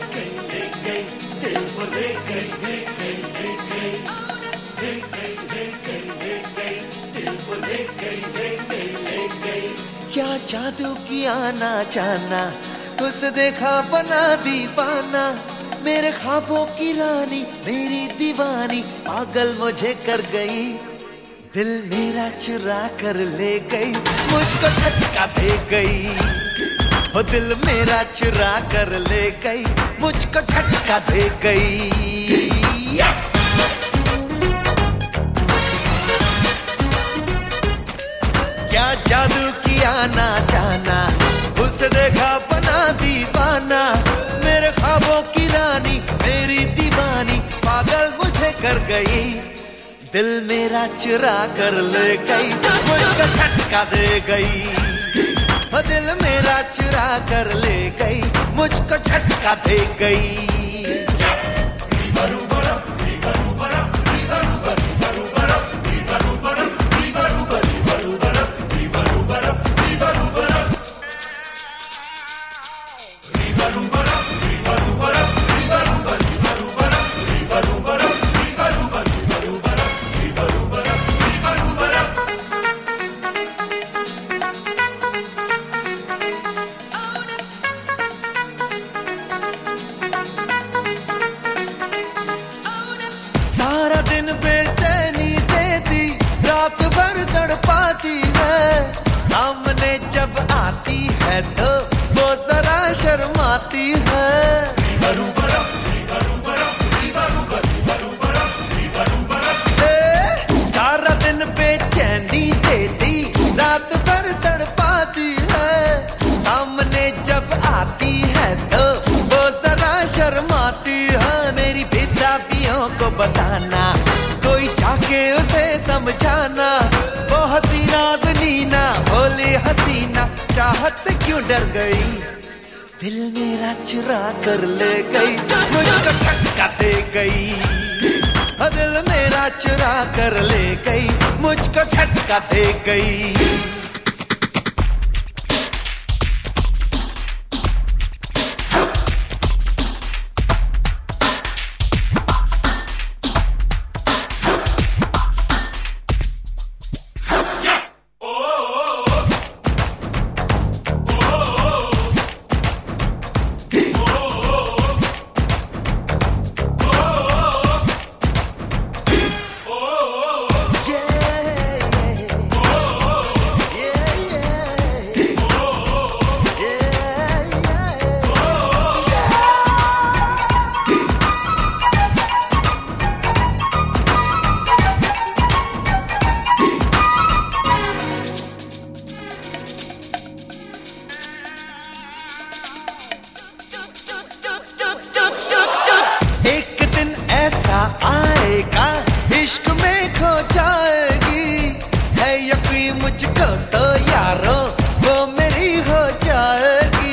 गई, ले गई, दिल को ले गई, ले गई, ले गई, ले गई, ले गई, ले गई, दिल को ले गई, ले गई, ले गई। क्या जादू किया ना जाना, उसे देखा बना दीवाना, मेरे ख्वाबों की रानी मेरी दीवानी पागल मुझे कर गई। दिल मेरा चुरा कर ले गई, मुझको झटका दे गई। ओ दिल मेरा चुरा कर ले गई, मुझको झटका दे गई। क्या जादू किया ना जाना, उसे देखा बना दीवाना, मेरे ख्वाबों की रानी मेरी दीवानी पागल मुझे कर गई। दिल मेरा चुरा कर ले गई, मुझको झटका दे गई। ओ दिल मेरा चुरा कर ले गई, मुझको झटका दे गई। सारा दिन बेचैनी देती, रात भर तड़पाती है, सामने जब आती है तो वो जरा शर्माती है। सारा दिन बेचैनी देती, रात भर तड़पाती है, सामने जब आती है तो वो जरा शर्माती है। मेरी बेताबियों को बताना, कोई जाके उसे समझाना, वो हसीना ज़नीना भोली हसीना चाहत से क्यों डर गई। दिल मेरा चुरा कर ले गई, मुझको झटका दे गई। दिल मेरा चुरा कर ले गई, मुझको झटका दे गई। आएगा इश्क में खो जाएगी, है यकीन मुझको तो यारो वो मेरी हो जाएगी।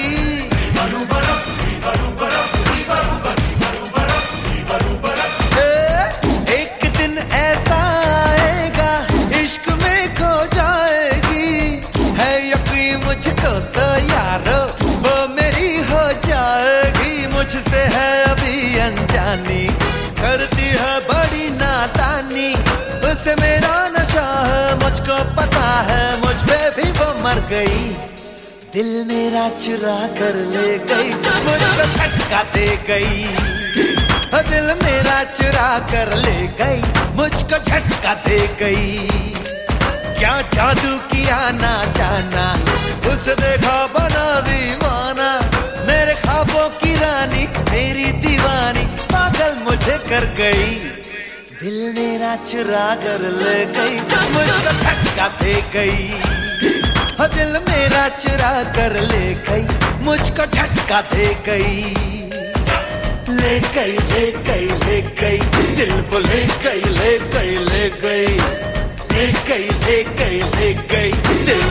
एक दिन ऐसा आएगा इश्क में खो जाएगी, है यकीन मुझको तो यारो वो मेरी हो जाएगी। मुझसे है अभी अनजानी, करती है बड़ी नादानी, उसे मेरा नशा है मुझको पता है, मुझ पे भी वो मर गई। दिल मेरा चुरा कर ले गई, मुझको झटका दे गई। दिल मेरा चुरा कर ले गई, मुझको झटका दे गई। क्या जादू किया ना जाना, उसे देखा बना दीवाना, मेरे ख्वाबों की रानी मेरी दीवानी पागल मुझे कर गई। दिल मेरा चुरा कर ले गई, मुझको झटका दे गई। दिल मेरा चुरा कर ले गई, मुझको झटका दे गई। ले गई, ले गई, ले गई, दिल को ले गई, ले गई, ले गई, ले गई, ले गई, ले गई, दिल